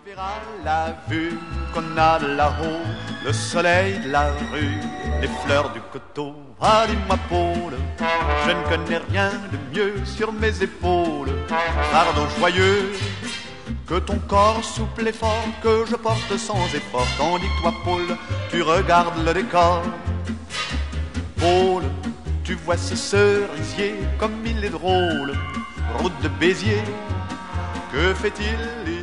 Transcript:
verras la vue qu'on a de là-haut, le soleil de la rue, les fleurs du coteau. Ah, dis-moi, Paul, je ne connais rien de mieux sur mes épaules. Fardeau joyeux, que ton corps souple et fort, que je porte sans effort. Tandis que toi, Paul, tu regardes le décor. Paul, tu vois ce cerisier comme il est drôle. Route de Béziers, que fait-il